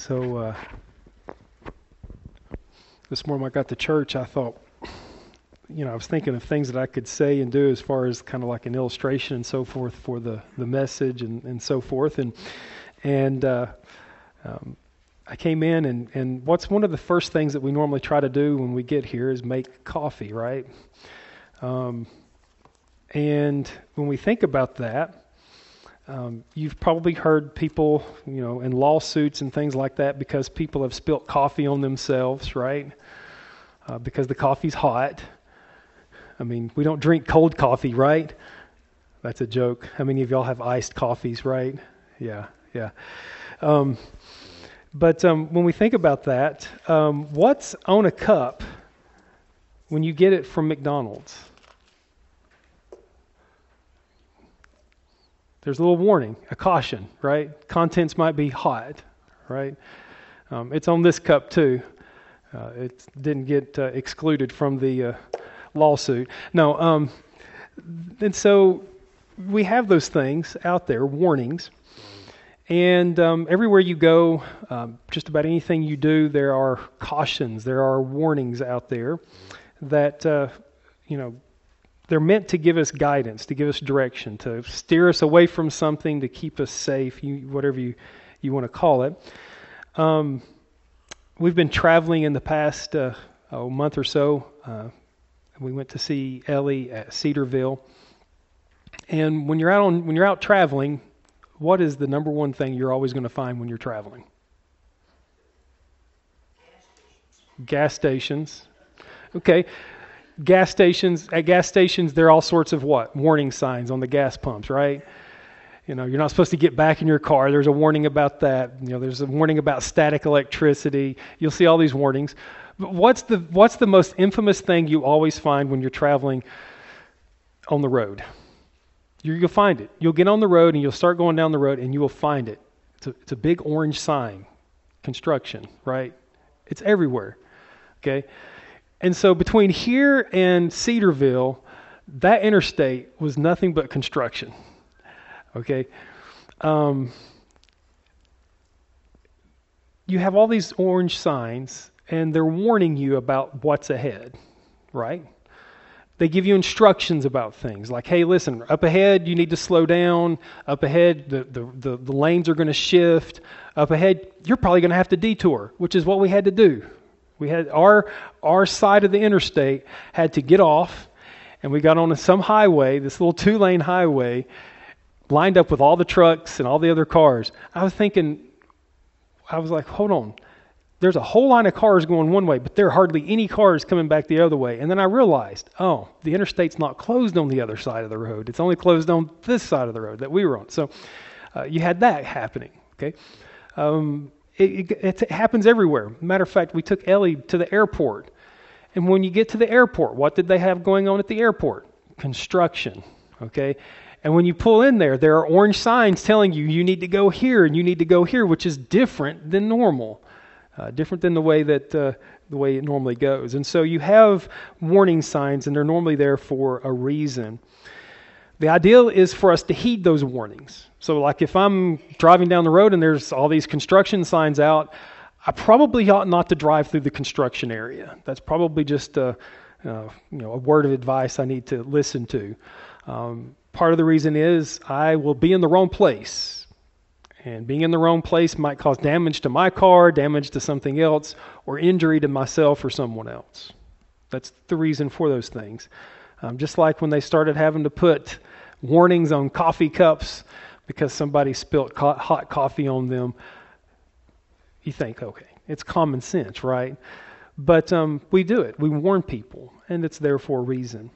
So this morning when I got to church, I thought, I was thinking of things that I could say and do as far as kind of like an illustration and so forth for the message and so forth. And I came in and what's one of the first things that we normally try to do when we get here is make coffee, right? And when we think about that, you've probably heard people, in lawsuits and things like that because people have spilt coffee on themselves, right? Because the coffee's hot. I mean, we don't drink cold coffee, right? That's a joke. How many of y'all have iced coffees, right? Yeah. But when we think about that, what's on a cup when you get it from McDonald's? There's a little warning, a caution, right? Contents might be hot, right? It's on this cup too. It didn't get excluded from the lawsuit. No, and so we have those things out there, warnings. And everywhere you go, just about anything you do, there are cautions, there are warnings out there that, they're meant to give us guidance, to give us direction, to steer us away from something, to keep us safe, whatever you want to call it. We've been traveling in the past month or so. We went to see Ellie at Cedarville. And when you're out traveling, what is the number one thing you're always going to find when you're traveling? Gas stations. Okay. At gas stations, there are all sorts of warning signs on the gas pumps, right? You're not supposed to get back in your car. There's a warning about that. There's a warning about static electricity. You'll see all these warnings. But what's the most infamous thing you always find when you're traveling on the road? You'll find it. You'll get on the road and you'll start going down the road and you will find it. It's a big orange sign. Construction, right? It's everywhere. Okay? And so between here and Cedarville, that interstate was nothing but construction. Okay? You have all these orange signs, and they're warning you about what's ahead, right? They give you instructions about things like, hey, listen, up ahead, you need to slow down. Up ahead, the lanes are going to shift. Up ahead, you're probably going to have to detour, which is what we had to do. We had our side of the interstate had to get off, and we got on some highway, this little 2-lane highway, lined up with all the trucks and all the other cars. I was like, hold on. There's a whole line of cars going one way, but there are hardly any cars coming back the other way. And then I realized, the interstate's not closed on the other side of the road. It's only closed on this side of the road that we were on. So you had that happening, okay? It happens everywhere. Matter of fact, we took Ellie to the airport. And when you get to the airport, what did they have going on at the airport? Construction, okay? And when you pull in there are orange signs telling you need to go here and you need to go here, which is different than normal, different than the way it normally goes. And so you have warning signs, and they're normally there for a reason. The ideal is for us to heed those warnings. So like if I'm driving down the road and there's all these construction signs out, I probably ought not to drive through the construction area. That's probably just a word of advice I need to listen to. Part of the reason is I will be in the wrong place. And being in the wrong place might cause damage to my car, damage to something else, or injury to myself or someone else. That's the reason for those things. Just like when they started having to put warnings on coffee cups because somebody spilt hot coffee on them, you think, okay, it's common sense, right? But we do it. We warn people, and it's there for a reason.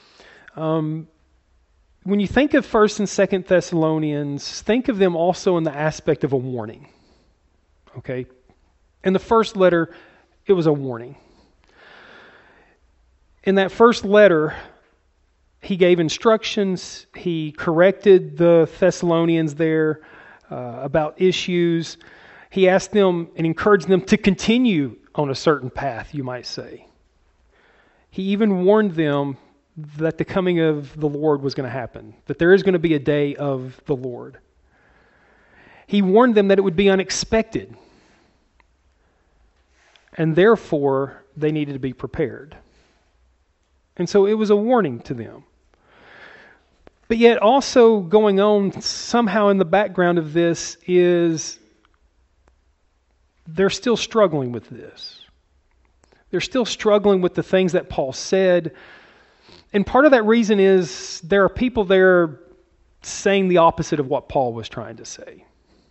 When you think of 1st and 2nd Thessalonians, think of them also in the aspect of a warning. Okay? In the first letter, it was a warning. In that first letter, he gave instructions. He corrected the Thessalonians there about issues. He asked them and encouraged them to continue on a certain path, you might say. He even warned them that the coming of the Lord was going to happen, that there is going to be a day of the Lord. He warned them that it would be unexpected. and therefore they needed to be prepared. And so it was a warning to them. But yet also going on somehow in the background of this is they're still struggling with this. They're still struggling with the things that Paul said. And part of that reason is there are people there saying the opposite of what Paul was trying to say.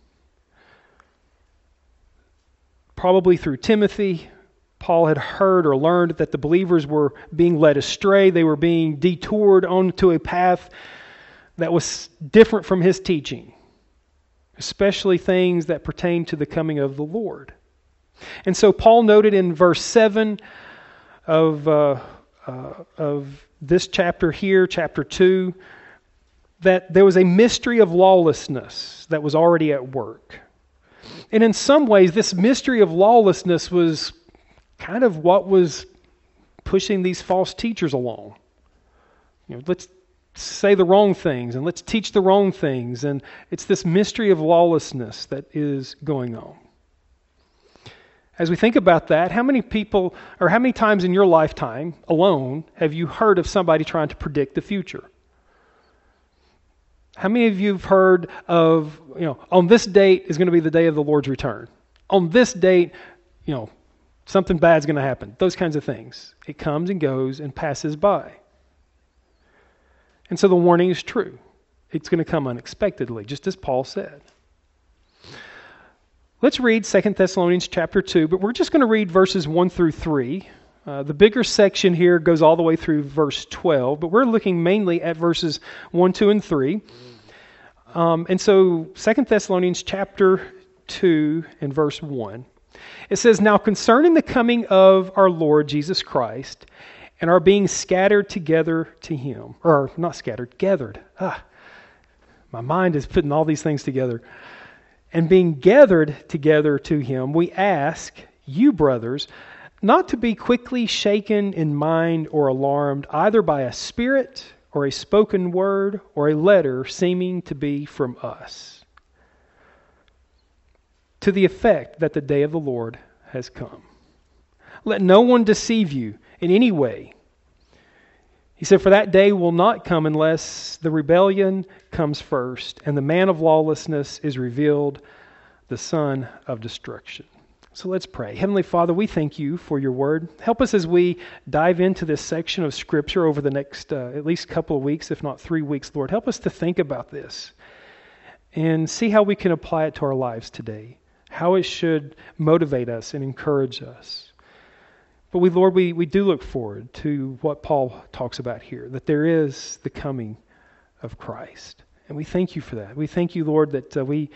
Probably through Timothy, Paul had heard or learned that the believers were being led astray. They were being detoured onto a path that was different from his teaching, especially things that pertain to the coming of the Lord. And so Paul noted in verse 7 of this chapter here, chapter 2, that there was a mystery of lawlessness that was already at work. And in some ways, this mystery of lawlessness was kind of what was pushing these false teachers along. Let's say the wrong things and let's teach the wrong things. And it's this mystery of lawlessness that is going on. As we think about that, how many people, or how many times in your lifetime alone have you heard of somebody trying to predict the future? How many of you have heard of, on this date is going to be the day of the Lord's return? On this date, something bad's going to happen. Those kinds of things. It comes and goes and passes by. And so the warning is true. It's going to come unexpectedly, just as Paul said. Let's read 2 Thessalonians chapter 2, but we're just going to read verses 1 through 3. The bigger section here goes all the way through verse 12, but we're looking mainly at verses 1, 2, and 3. And so 2 Thessalonians chapter 2 and verse 1. It says, "Now concerning the coming of our Lord Jesus Christ and our being scattered together to Him," or not scattered, gathered. My mind is putting all these things together. "And being gathered together to Him, we ask you, brothers, not to be quickly shaken in mind or alarmed, either by a spirit or a spoken word or a letter seeming to be from us, to the effect that the day of the Lord has come. Let no one deceive you in any way." He said, "For that day will not come unless the rebellion comes first, and the man of lawlessness is revealed, the son of destruction." So let's pray. Heavenly Father, we thank you for your word. Help us as we dive into this section of Scripture over the next at least couple of weeks, if not 3 weeks, Lord. Help us to think about this and see how we can apply it to our lives today, how it should motivate us and encourage us. But Lord, we do look forward to what Paul talks about here, that there is the coming of Christ. And we thank you for that. We thank you, Lord, that we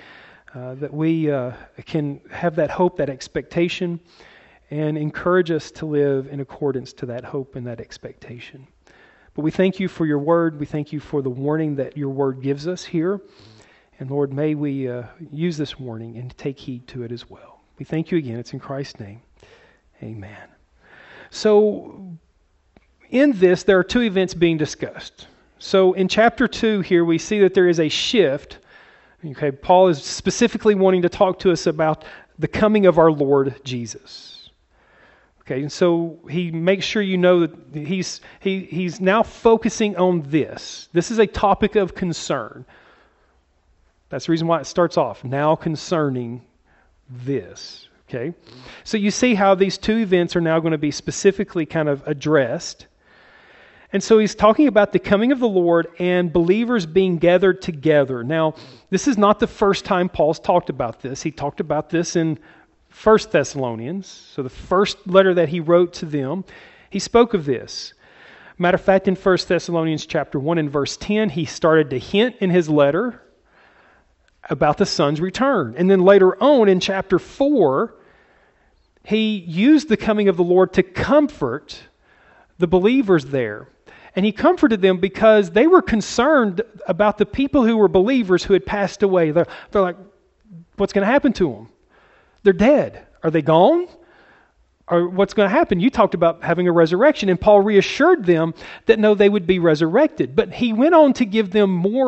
can have that hope, that expectation, and encourage us to live in accordance to that hope and that expectation. But we thank you for your word. We thank you for the warning that your word gives us here. And Lord, may we use this warning and take heed to it as well. We thank you again. It's in Christ's name. Amen. So in this, there are 2 events being discussed. So in chapter 2 here, we see that there is a shift. Okay, Paul is specifically wanting to talk to us about the coming of our Lord Jesus. Okay, and so he makes sure you know that he's now focusing on this. This is a topic of concern. That's the reason why it starts off, now concerning this. Okay, so you see how these 2 events are now going to be specifically kind of addressed. And so he's talking about the coming of the Lord and believers being gathered together. Now, this is not the first time Paul's talked about this. He talked about this in 1 Thessalonians. So the first letter that he wrote to them, he spoke of this. Matter of fact, in 1 Thessalonians chapter 1 and verse 10, he started to hint in his letter about the Son's return. And then later on in chapter 4, he used the coming of the Lord to comfort the believers there. And he comforted them because they were concerned about the people who were believers who had passed away. They're like, what's going to happen to them? They're dead. Are they gone? Or what's going to happen? You talked about having a resurrection, and Paul reassured them that no, they would be resurrected. But he went on to give them more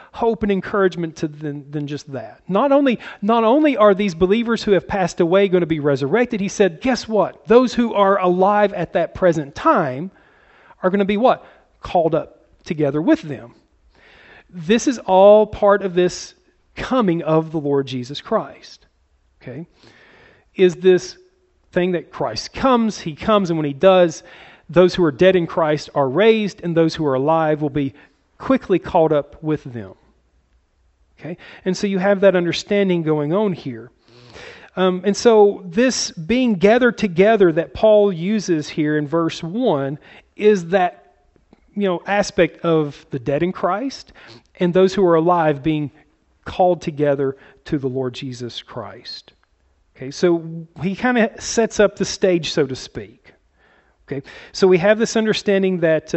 hope and encouragement to than just that. Not only are these believers who have passed away going to be resurrected, he said, guess what? Those who are alive at that present time are going to be what? Called up together with them. This is all part of this coming of the Lord Jesus Christ. Okay? Is this thing that Christ comes, he comes, and when he does, those who are dead in Christ are raised, and those who are alive will be quickly caught up with them. Okay? And so you have that understanding going on here. And so this being gathered together that Paul uses here in verse 1 is that aspect of the dead in Christ and those who are alive being called together to the Lord Jesus Christ. Okay, so he kind of sets up the stage, so to speak. Okay, so we have this understanding that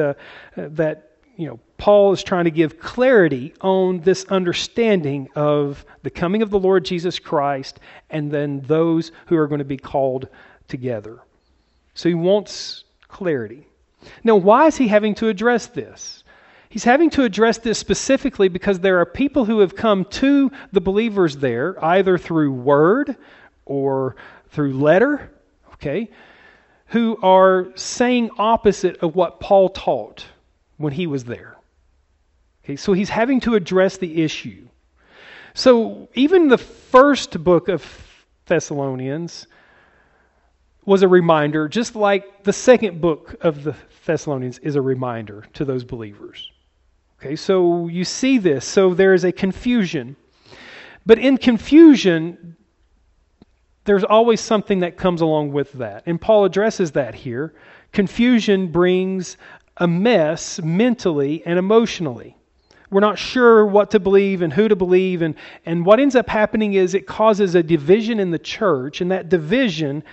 Paul is trying to give clarity on this understanding of the coming of the Lord Jesus Christ and then those who are going to be called together. So he wants clarity. Now, why is he having to address this? He's having to address this specifically because there are people who have come to the believers there, either through word or through letter, okay, who are saying opposite of what Paul taught when he was there. Okay, so he's having to address the issue. So even the first book of Thessalonians was a reminder, just like the second book of the Thessalonians is a reminder to those believers. Okay, so you see this. So there is a confusion. But in confusion, there's always something that comes along with that. And Paul addresses that here. Confusion brings a mess mentally and emotionally. We're not sure what to believe and who to believe. And what ends up happening is it causes a division in the church. And that division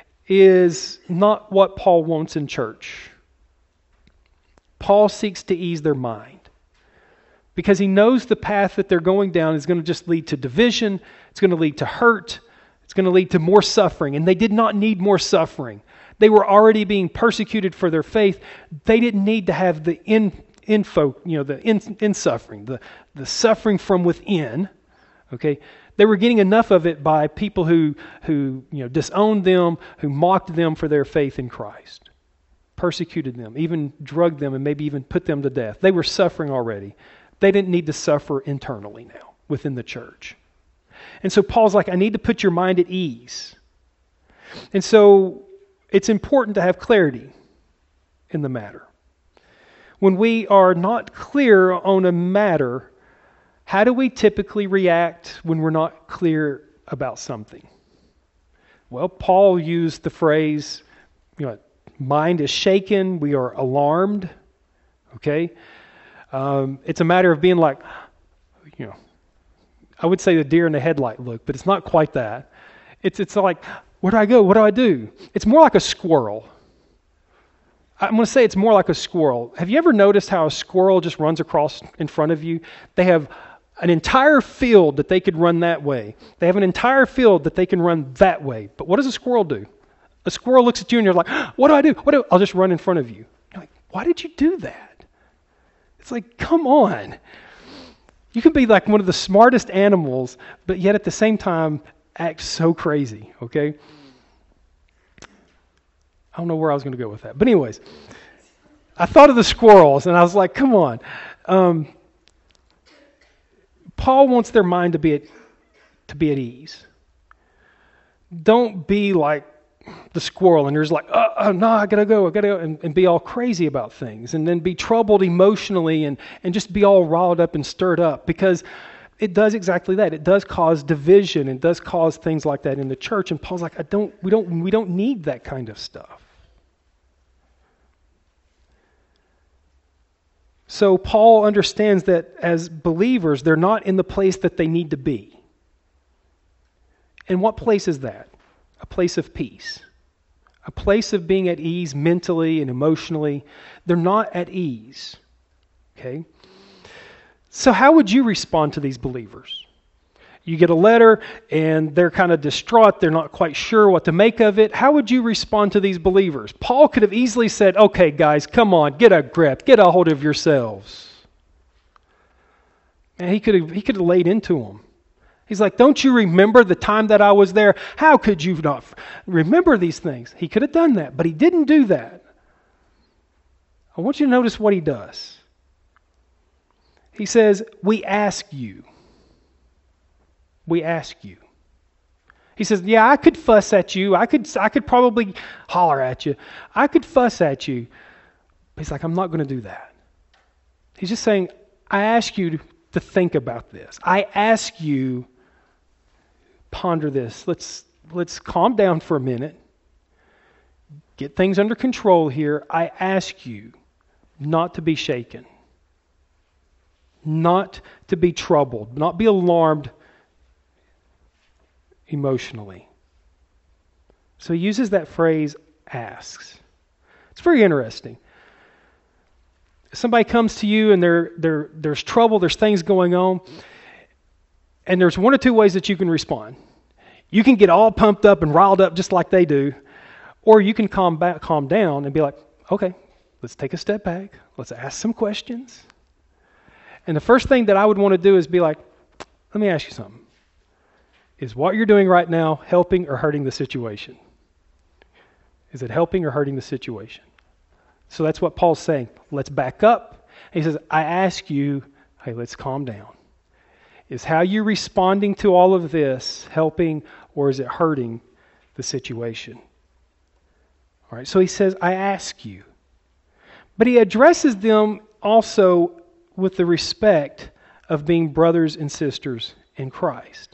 is not what Paul wants in church. Paul seeks to ease their mind because he knows the path that they're going down is going to just lead to division. It's going to lead to hurt. It's going to lead to more suffering. And they did not need more suffering. They were already being persecuted for their faith. They didn't need to have the in suffering, the suffering from within. Okay, they were getting enough of it by people who disowned them, who mocked them for their faith in Christ, persecuted them, even drugged them, and maybe even put them to death. They were suffering already. They didn't need to suffer internally now within the church. And so Paul's like, I need to put your mind at ease. And so it's important to have clarity in the matter. When we are not clear on a matter, how do we typically react when we're not clear about something? Well, Paul used the phrase, mind is shaken, we are alarmed. Okay? It's a matter of being like, I would say the deer in the headlight look, but it's not quite that. It's like, where do I go? What do I do? It's more like a squirrel. I'm going to say it's more like a squirrel. Have you ever noticed how a squirrel just runs across in front of you? They have an entire field that they could run that way. They have an entire field that they can run that way. But what does a squirrel do? A squirrel looks at you and you're like, what do I do? I'll just run in front of you. You're like, why did you do that? It's like, come on. You can be like one of the smartest animals, but yet at the same time act so crazy, okay? I don't know where I was going to go with that. But anyways, I thought of the squirrels and I was like, come on. Paul wants their mind to be at ease. Don't be like the squirrel and you're just like, no, I gotta go, and be all crazy about things and then be troubled emotionally and just be all riled up and stirred up, because it does exactly that. It does cause division. It does cause things like that in the church. And Paul's like, we don't need that kind of stuff. So Paul understands that as believers, they're not in the place that they need to be. And what place is that? A place of peace. A place of being at ease mentally and emotionally. They're not at ease. Okay? So how would you respond to these believers? You get a letter and they're kind of distraught. They're not quite sure what to make of it. How would you respond to these believers? Paul could have easily said, okay, guys, come on, get a grip. Get a hold of yourselves. And he could have laid into them. He's like, don't you remember the time that I was there? How could you not remember these things? He could have done that, but he didn't do that. I want you to notice what he does. He says, we ask you. We ask you. He says, yeah, I could fuss at you. I could probably holler at you. I could fuss at you. But he's like, I'm not going to do that. He's just saying, I ask you to think about this. I ask you, ponder this. Let's calm down for a minute. Get things under control here. I ask you not to be shaken. Not to be troubled. Not be alarmed emotionally. So he uses that phrase, asks. It's very interesting. Somebody comes to you and there's trouble, there's things going on, and there's one or two ways that you can respond. You can get all pumped up and riled up just like they do, or you can calm down and be like, okay, let's take a step back, let's ask some questions. And the first thing that I would want to do is be like, let me ask you something. Is what you're doing right now helping or hurting the situation? Is it helping or hurting the situation? So that's what Paul's saying. Let's back up. He says, I ask you, hey, let's calm down. Is how you're responding to all of this helping or is it hurting the situation? All right, so he says, I ask you. But he addresses them also with the respect of being brothers and sisters in Christ.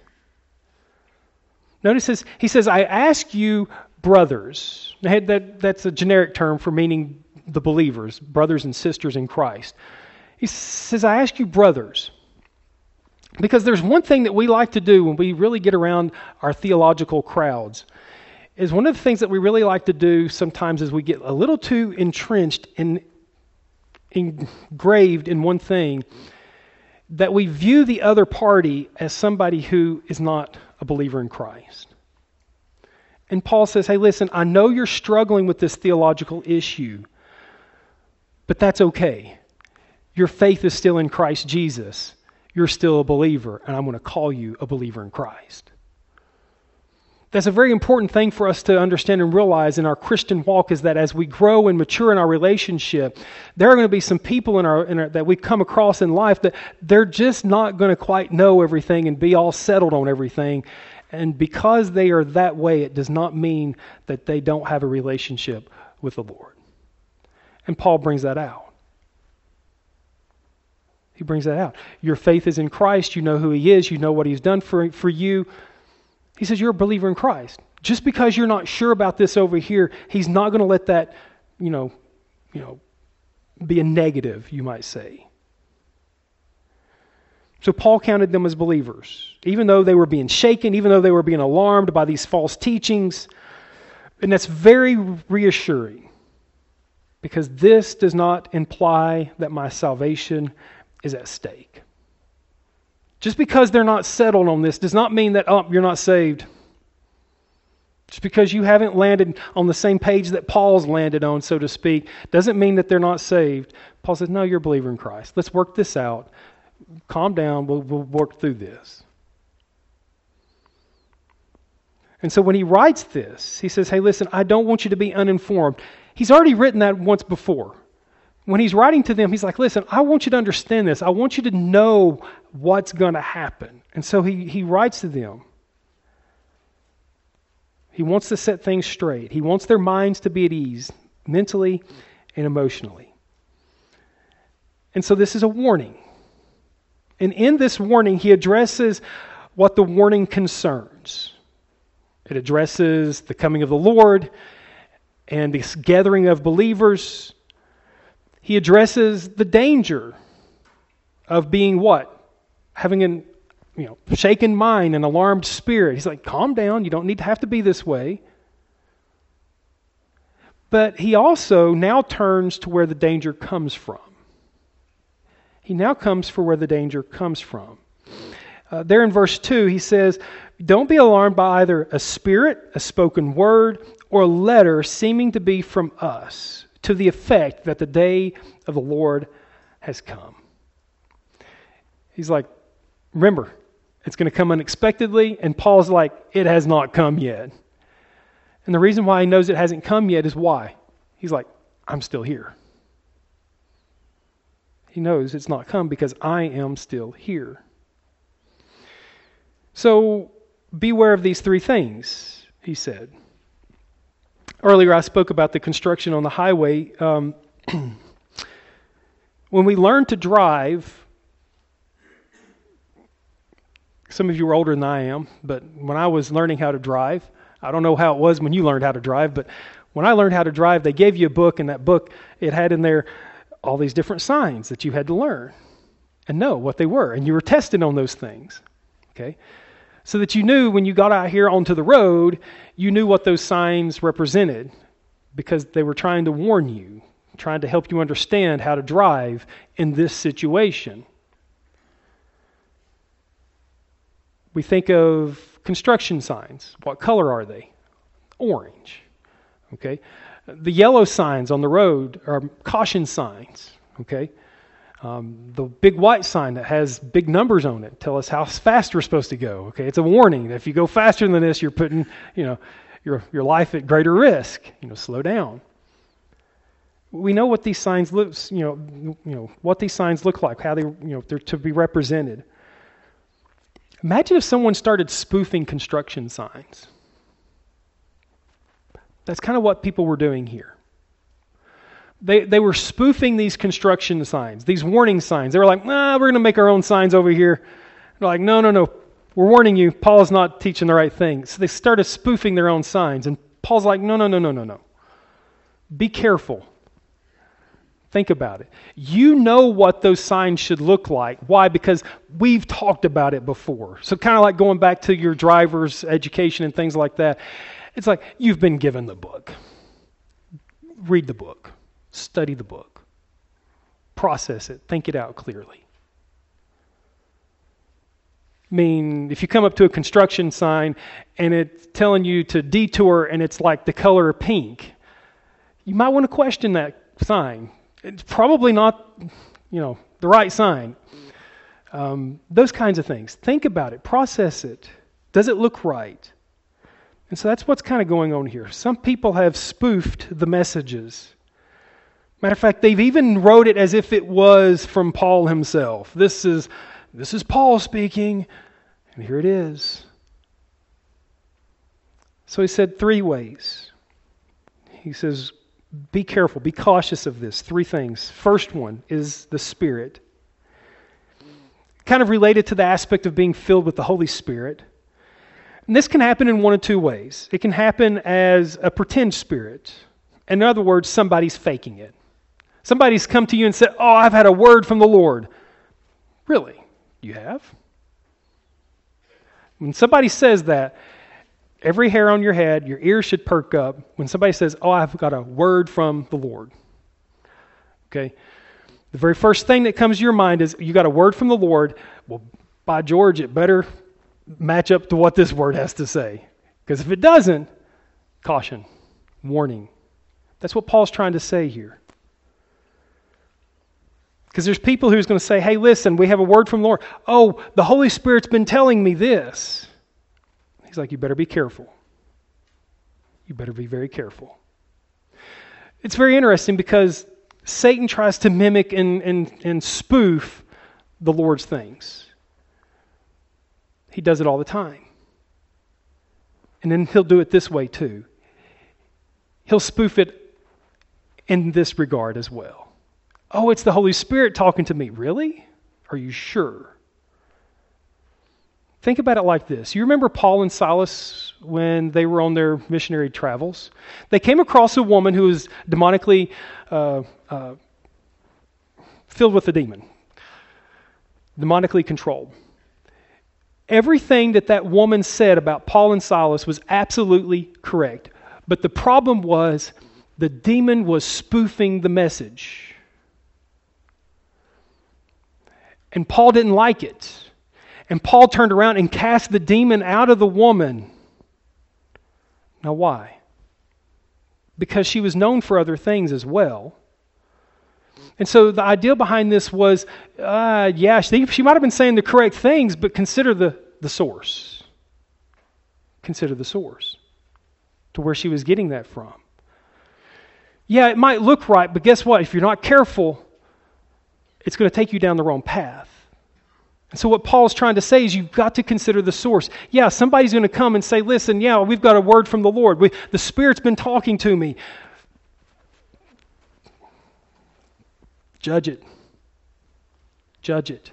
Notice he says, I ask you, brothers. That's a generic term for meaning the believers, brothers and sisters in Christ. He says, I ask you, brothers. Because there's one thing that we like to do when we really get around our theological crowds, is one of the things that we really like to do sometimes is we get a little too entrenched and engraved in one thing, that we view the other party as somebody who is not a believer in Christ. And Paul says, hey, listen, I know you're struggling with this theological issue, but that's okay. Your faith is still in Christ Jesus. You're still a believer, and I'm going to call you a believer in Christ. That's a very important thing for us to understand and realize in our Christian walk, is that as we grow and mature in our relationship, there are going to be some people in our that we come across in life that they're just not going to quite know everything and be all settled on everything. And because they are that way, it does not mean that they don't have a relationship with the Lord. And Paul brings that out. He brings that out. Your faith is in Christ. You know who He is. You know what He's done for you. He says you're a believer in Christ. Just because you're not sure about this over here, He's not going to let that, be a negative, you might say. So Paul counted them as believers, even though they were being shaken, even though they were being alarmed by these false teachings. And that's very reassuring, because this does not imply that my salvation is at stake. Just because they're not settled on this does not mean that, you're not saved. Just because you haven't landed on the same page that Paul's landed on, so to speak, doesn't mean that they're not saved. Paul says, no, you're a believer in Christ. Let's work this out. Calm down. We'll work through this. And so when he writes this, he says, hey, listen, I don't want you to be uninformed. He's already written that once before. When he's writing to them, he's like, listen, I want you to understand this. I want you to know what's going to happen. And so he writes to them. He wants to set things straight. He wants their minds to be at ease, mentally and emotionally. And so this is a warning. And in this warning, he addresses what the warning concerns. It addresses the coming of the Lord and this gathering of believers. He addresses the danger of being what? Having an shaken mind, an alarmed spirit. He's like, calm down. You don't need to have to be this way. But he also now turns to where the danger comes from. He now comes for where the danger comes from. There in verse 2, he says, don't be alarmed by either a spirit, a spoken word, or a letter seeming to be from us, to the effect that the day of the Lord has come. He's like, remember, it's going to come unexpectedly. And Paul's like, it has not come yet. And the reason why he knows it hasn't come yet is why? He's like, I'm still here. He knows it's not come because I am still here. So beware of these three things, he said. Earlier I spoke about the construction on the highway. When we learn to drive, some of you are older than I am, but when I was learning how to drive, I don't know how it was when you learned how to drive, but when I learned how to drive, they gave you a book, and that book, it had in there all these different signs that you had to learn and know what they were, and you were tested on those things, okay? So that you knew when you got out here onto the road, you knew what those signs represented because they were trying to warn you, trying to help you understand how to drive in this situation. We think of construction signs. What color are they? Orange. Okay. The yellow signs on the road are caution signs. Okay. The big white sign that has big numbers on it tell us how fast we're supposed to go. Okay. It's a warning that if you go faster than this, you're putting, your life at greater risk. Slow down. We know what these signs what these signs look like, how they're to be represented. Imagine if someone started spoofing construction signs. That's kind of what people were doing here. They were spoofing these construction signs, these warning signs. They were like, we're going to make our own signs over here. They're like, no, we're warning you, Paul's not teaching the right thing. So they started spoofing their own signs. And Paul's like, no. Be careful. Think about it. You know what those signs should look like. Why? Because we've talked about it before. So kind of like going back to your driver's education and things like that. It's like you've been given the book. Read the book. Study the book. Process it. Think it out clearly. I mean, if you come up to a construction sign and it's telling you to detour and it's like the color pink, you might want to question that sign. It's probably not, the right sign. Those kinds of things. Think about it. Process it. Does it look right? And so that's what's kind of going on here. Some people have spoofed the messages. Matter of fact, they've even wrote it as if it was from Paul himself. This is Paul speaking, and here it is. So he said 3 ways. He says, be careful, be cautious of this. 3 things. First one is the Spirit. Kind of related to the aspect of being filled with the Holy Spirit. And this can happen in one of 2 ways. It can happen as a pretend spirit. In other words, somebody's faking it. Somebody's come to you and said, I've had a word from the Lord. Really? You have? When somebody says that, every hair on your head, your ears should perk up when somebody says, I've got a word from the Lord. Okay? The very first thing that comes to your mind is, you got a word from the Lord. Well, by George, it better match up to what this word has to say. Because if it doesn't, caution, warning. That's what Paul's trying to say here. Because there's people who's going to say, hey, listen, we have a word from the Lord. The Holy Spirit's been telling me this. He's like, you better be careful. You better be very careful. It's very interesting because Satan tries to mimic and spoof the Lord's things. He does it all the time. And then he'll do it this way too. He'll spoof it in this regard as well. It's the Holy Spirit talking to me. Really? Are you sure? Think about it like this. You remember Paul and Silas when they were on their missionary travels? They came across a woman who was demonically filled with a demon, demonically controlled. Everything that woman said about Paul and Silas was absolutely correct. But the problem was the demon was spoofing the message. And Paul didn't like it. And Paul turned around and cast the demon out of the woman. Now why? Because she was known for other things as well. And so the idea behind this was, yeah, she might have been saying the correct things, but consider the source. Consider the source to where she was getting that from. Yeah, it might look right, but guess what? If you're not careful, it's going to take you down the wrong path. And so what Paul's trying to say is you've got to consider the source. Yeah, somebody's going to come and say, listen, yeah, we've got a word from the Lord. The Spirit's been talking to me. Judge it. Judge it.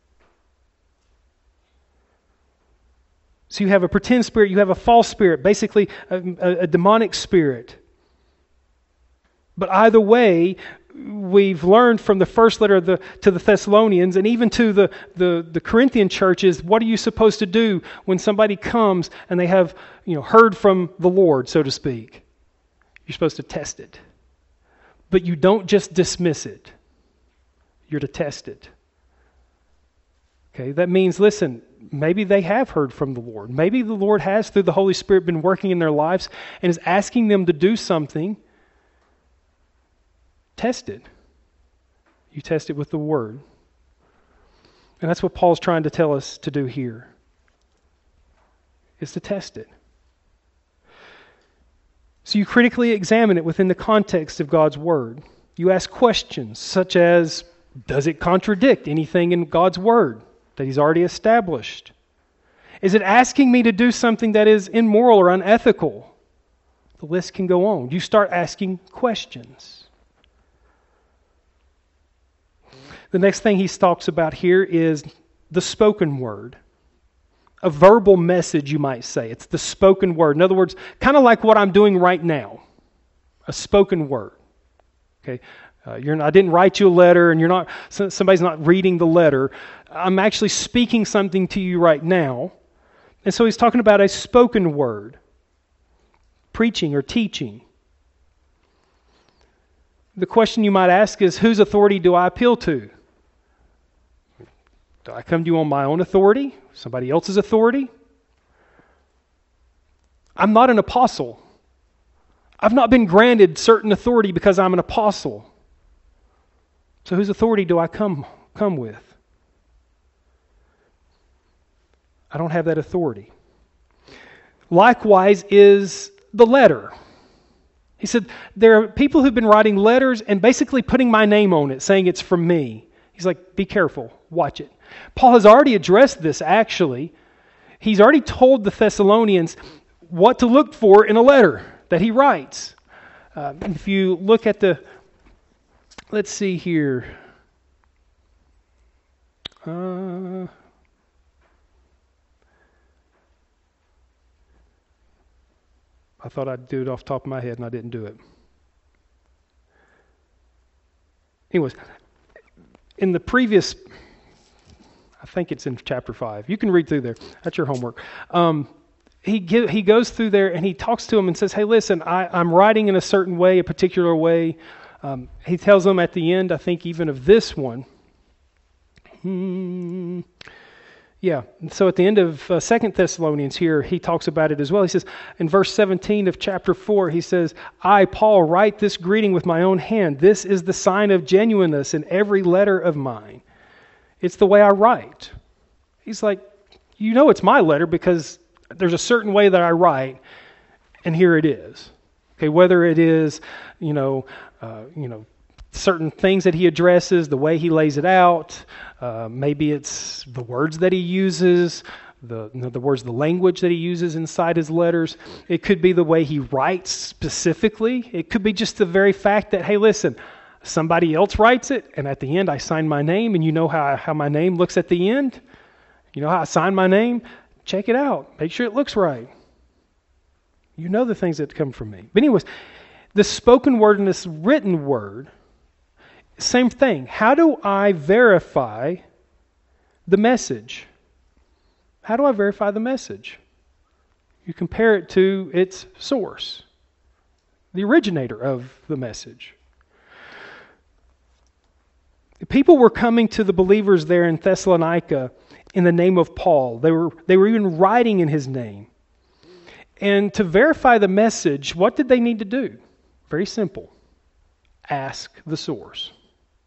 So you have a pretend spirit, you have a false spirit, basically a demonic spirit. But either way, we've learned from the first letter to the Thessalonians and even to the Corinthian churches, what are you supposed to do when somebody comes and they have heard from the Lord, so to speak? You're supposed to test it. But you don't just dismiss it. You're to test it. Okay, that means, listen, maybe they have heard from the Lord. Maybe the Lord has, through the Holy Spirit, been working in their lives and is asking them to do something. Test it. You test it with the Word. And that's what Paul's trying to tell us to do here, is to test it. So you critically examine it within the context of God's Word. You ask questions such as, does it contradict anything in God's Word that He's already established? Is it asking me to do something that is immoral or unethical? The list can go on. You start asking questions. The next thing he talks about here is the spoken word. A verbal message, you might say. It's the spoken word. In other words, kind of like what I'm doing right now. A spoken word. Okay, I didn't write you a letter, and somebody's not reading the letter. I'm actually speaking something to you right now. And so he's talking about a spoken word. Preaching or teaching. The question you might ask is, whose authority do I appeal to? Do I come to you on my own authority? Somebody else's authority? I'm not an apostle. I've not been granted certain authority because I'm an apostle. So whose authority do I come with? I don't have that authority. Likewise is the letter. He said, there are people who've been writing letters and basically putting my name on it, saying it's from me. He's like, be careful, watch it. Paul has already addressed this, actually. He's already told the Thessalonians what to look for in a letter that he writes. If you look at let's see here. I thought I'd do it off the top of my head, and I didn't do it. Anyways, in the previous, I think it's in chapter 5. You can read through there. That's your homework. He goes through there and he talks to them and says, hey, listen, I'm writing in a certain way, a particular way. He tells them at the end, I think even of this one. Yeah, so at the end of 2 Thessalonians here, he talks about it as well. He says, in verse 17 of chapter 4, he says, I, Paul, write this greeting with my own hand. This is the sign of genuineness in every letter of mine. It's the way I write. He's like, it's my letter because there's a certain way that I write, and here it is. Okay, whether it is, certain things that he addresses, the way he lays it out. Maybe it's the words that he uses, the language that he uses inside his letters. It could be the way he writes specifically. It could be just the very fact that, hey, listen, somebody else writes it, and at the end I sign my name, and you know how my name looks at the end? You know how I sign my name? Check it out. Make sure it looks right. You know the things that come from me. But anyways, the spoken word and this written word, same thing. How do I verify the message? How do I verify the message? You compare it to its source, the originator of the message. People were coming to the believers there in Thessalonica in the name of Paul. They were even writing in his name. And to verify the message, what did they need to do? Very simple. Ask the source.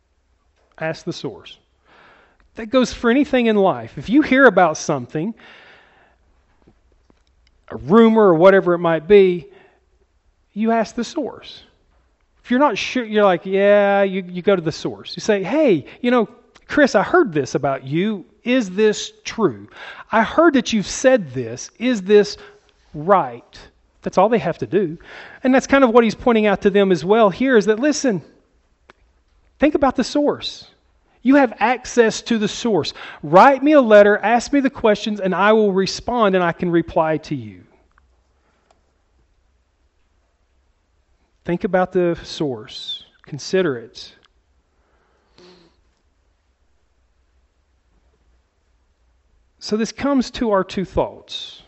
Ask the source. That goes for anything in life. If you hear about something, a rumor or whatever it might be, you ask the source. If you're not sure, you're like, you go to the source. You say, hey, Chris, I heard this about you. Is this true? I heard that you've said this. Is this right? That's all they have to do. And that's kind of what he's pointing out to them as well here is that, listen, think about the source. You have access to the source. Write me a letter, ask me the questions, and I will respond and I can reply to you. Think about the source. Consider it. So this comes to our two thoughts.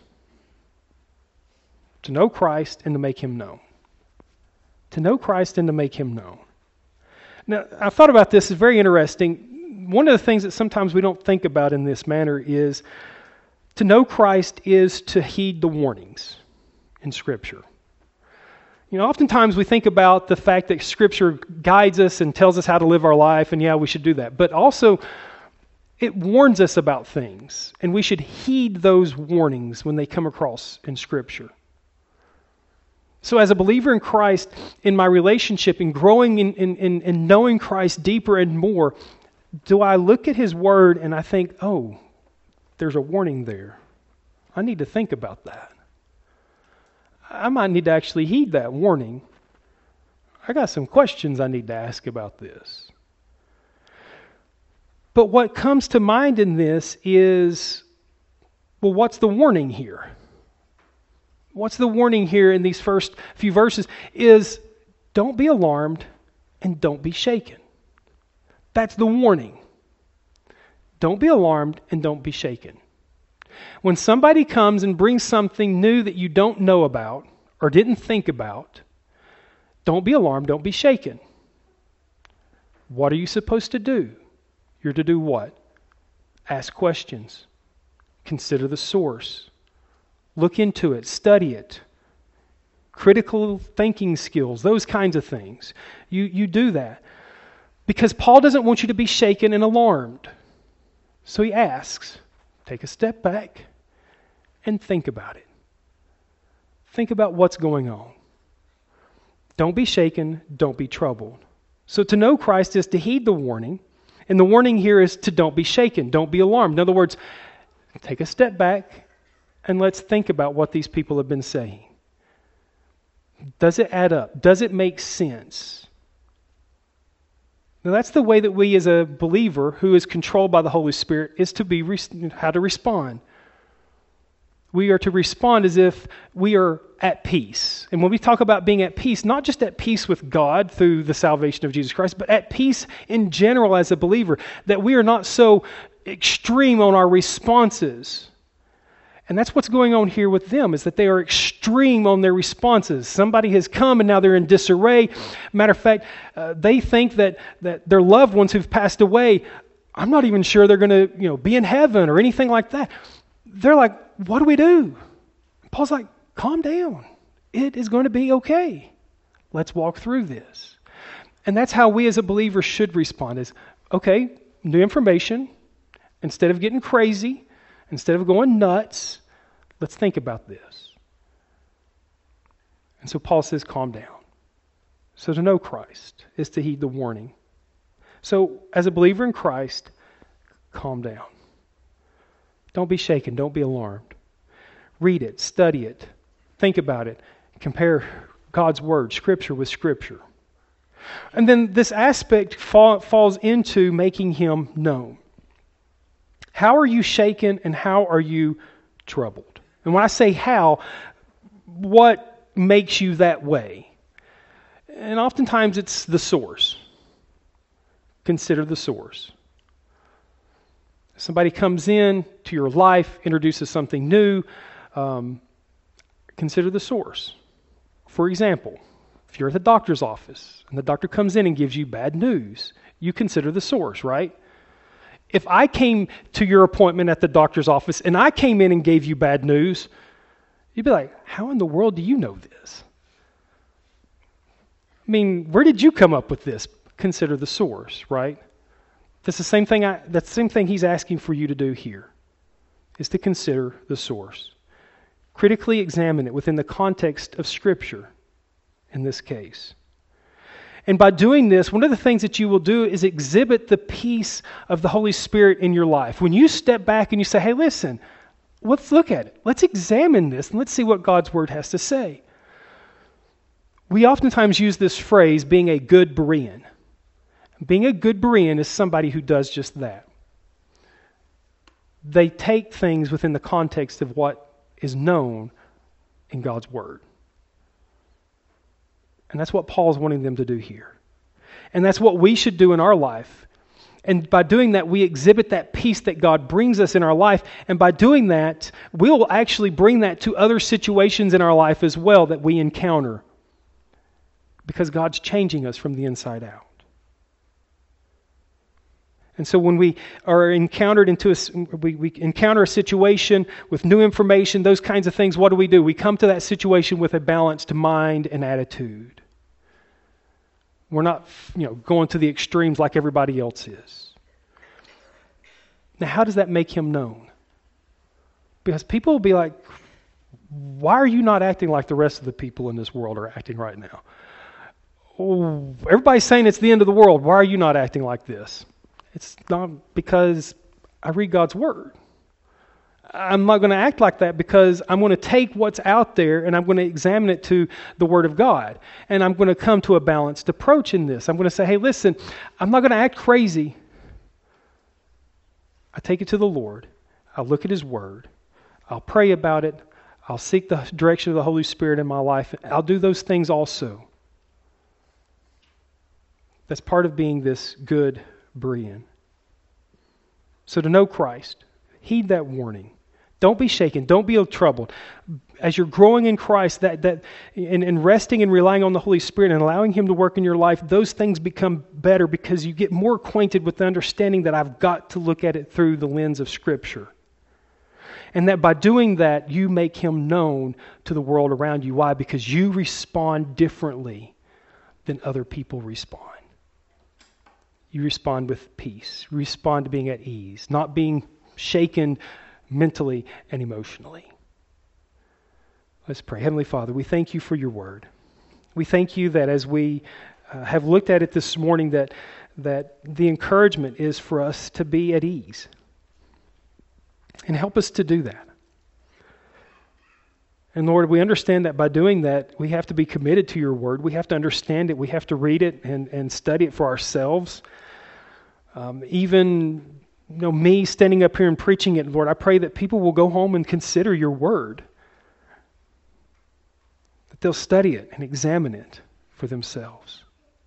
To know Christ and to make Him known. To know Christ and to make Him known. Now, I thought about this. It's very interesting. One of the things that sometimes we don't think about in this manner is to know Christ is to heed the warnings in Scripture. Oftentimes we think about the fact that Scripture guides us and tells us how to live our life, and we should do that. But also, it warns us about things, and we should heed those warnings when they come across in Scripture. So as a believer in Christ, in my relationship, in growing in knowing Christ deeper and more, do I look at His Word and I think, oh, there's a warning there. I need to think about that. I might need to actually heed that warning. I got some questions I need to ask about this. But what comes to mind in this is, well, what's the warning here? What's the warning here in these first few verses is don't be alarmed and don't be shaken. That's the warning. Don't be alarmed and don't be shaken. When somebody comes and brings something new that you don't know about or didn't think about, don't be alarmed, don't be shaken. What are you supposed to do? You're to do what? Ask questions. Consider the source. Look into it. Study it. Critical thinking skills, those kinds of things. You do that. Because Paul doesn't want you to be shaken and alarmed. So he asks, take a step back and think about it. Think about what's going on. Don't be shaken, don't be troubled. So to know Christ is to heed the warning. And the warning here is to don't be shaken, don't be alarmed. In other words, take a step back and let's think about what these people have been saying. Does it add up? Does it make sense? Now that's the way that we as a believer who is controlled by the Holy Spirit is to be how to respond. We are to respond as if we are at peace. And when we talk about being at peace, not just at peace with God through the salvation of Jesus Christ, but at peace in general as a believer, that we are not so extreme on our responses. And that's what's going on here with them, is that they are extreme on their responses. Somebody has come and now they're in disarray. Matter of fact, they think that their loved ones who've passed away, I'm not even sure they're going to be in heaven or anything like that. They're like, what do we do? Paul's like, calm down. It is going to be okay. Let's walk through this. And that's how we as a believer should respond is, okay, new information. Instead of getting crazy, instead of going nuts, let's think about this. And so Paul says, calm down. So to know Christ is to heed the warning. So as a believer in Christ, calm down. Don't be shaken. Don't be alarmed. Read it. Study it. Think about it. Compare God's Word, Scripture with Scripture. And then this aspect falls into making Him known. How are you shaken and how are you troubled? And when I say how, what makes you that way? And oftentimes it's the source. Consider the source. Somebody comes in to your life, introduces something new, consider the source. For example, if you're at the doctor's office and the doctor comes in and gives you bad news, you consider the source, right? If I came to your appointment at the doctor's office and I came in and gave you bad news, you'd be like, how in the world do you know this? I mean, where did you come up with this? Consider the source, right? That's the same thing he's asking for you to do here, is to consider the source. Critically examine it within the context of Scripture in this case. And by doing this, one of the things that you will do is exhibit the peace of the Holy Spirit in your life. When you step back and you say, hey, listen, let's look at it. Let's examine this and let's see what God's Word has to say. We oftentimes use this phrase, being a good Berean. Being a good Berean is somebody who does just that. They take things within the context of what is known in God's Word. And that's what Paul's wanting them to do here. And that's what we should do in our life. And by doing that, we exhibit that peace that God brings us in our life. And by doing that, we'll actually bring that to other situations in our life as well that we encounter. Because God's changing us from the inside out. And so when we are encountered we encounter a situation with new information, those kinds of things, what do? We come to that situation with a balanced mind and attitude. We're not, going to the extremes like everybody else is. Now, how does that make him known? Because people will be like, why are you not acting like the rest of the people in this world are acting right now? Oh, everybody's saying it's the end of the world. Why are you not acting like this? It's not because I read God's Word. I'm not going to act like that because I'm going to take what's out there and I'm going to examine it to the Word of God. And I'm going to come to a balanced approach in this. I'm going to say, hey, listen, I'm not going to act crazy. I take it to the Lord. I'll look at His Word. I'll pray about it. I'll seek the direction of the Holy Spirit in my life. I'll do those things also. That's part of being this good Berean. So to know Christ, heed that warning. Don't be shaken. Don't be troubled. As you're growing in Christ, and resting and relying on the Holy Spirit and allowing Him to work in your life, those things become better because you get more acquainted with the understanding that I've got to look at it through the lens of Scripture. And that by doing that, you make Him known to the world around you. Why? Because you respond differently than other people respond. You respond with peace. You respond to being at ease, not being shaken mentally and emotionally. Let's pray. Heavenly Father, we thank You for Your Word. We thank You that as we have looked at it this morning, that the encouragement is for us to be at ease. And help us to do that. And Lord, we understand that by doing that, we have to be committed to Your Word. We have to understand it. We have to read it and study it for ourselves. Even me standing up here and preaching it, Lord, I pray that people will go home and consider Your Word. That they'll study it and examine it for themselves.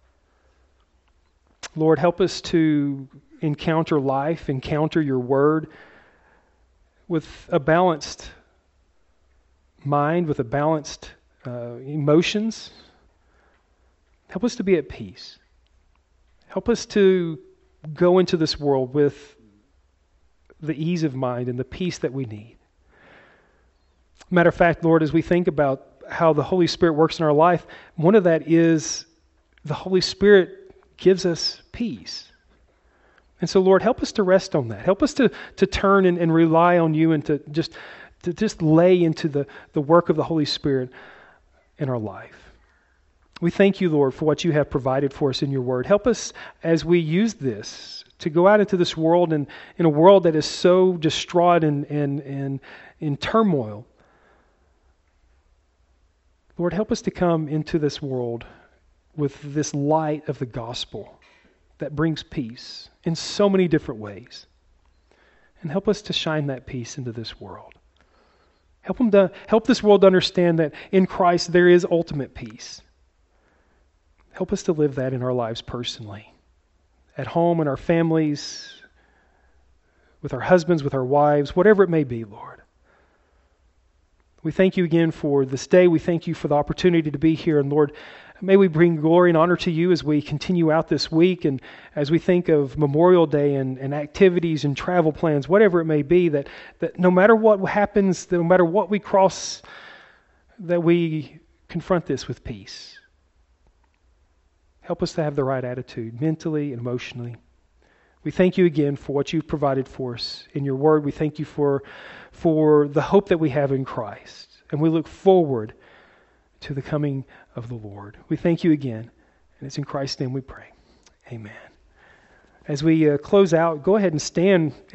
Lord, help us to encounter life, encounter Your Word with a balanced mind, with a balanced emotions. Help us to be at peace. Help us to go into this world with the ease of mind and the peace that we need. Matter of fact, Lord, as we think about how the Holy Spirit works in our life, one of that is the Holy Spirit gives us peace. And so, Lord, help us to rest on that. Help us to turn and rely on You and to just lay into the work of the Holy Spirit in our life. We thank You, Lord, for what You have provided for us in Your Word. Help us as we use this to go out into this world and in a world that is so distraught and in turmoil. Lord, help us to come into this world with this light of the gospel that brings peace in so many different ways. And help us to shine that peace into this world. Help this world to understand that in Christ there is ultimate peace. Help us to live that in our lives personally, at home, in our families, with our husbands, with our wives, whatever it may be, Lord. We thank You again for this day. We thank You for the opportunity to be here. And Lord, may we bring glory and honor to You as we continue out this week and as we think of Memorial Day and activities and travel plans, whatever it may be, that no matter what happens, that no matter what we cross, that we confront this with peace. Help us to have the right attitude mentally and emotionally. We thank you again for what you've provided for us in your word. We thank you for the hope that we have in Christ. And we look forward to the coming of the Lord. We thank you again. And it's in Christ's name we pray. Amen. As we close out, go ahead and stand.